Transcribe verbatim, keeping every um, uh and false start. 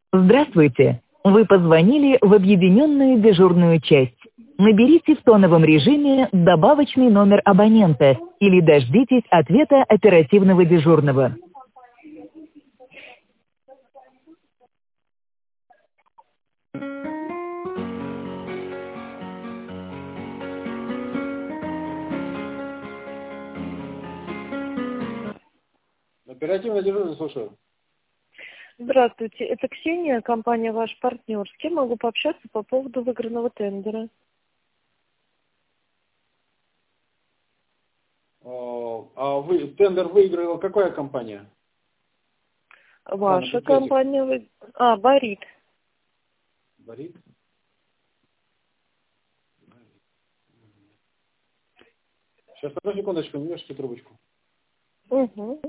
Здравствуйте. Вы позвонили в объединенную дежурную часть. Наберите в тоновом режиме добавочный номер абонента или дождитесь ответа оперативного дежурного. Оперативно дежурный, слушаю. Здравствуйте, это Ксения, компания «Ваш партнер». С кем могу пообщаться по поводу выигранного тендера? А вы, тендер выиграла какая компания? Ваша компания... Вы... А, Борит. Борит? Сейчас, одну секундочку, не вешайте трубочку. Угу.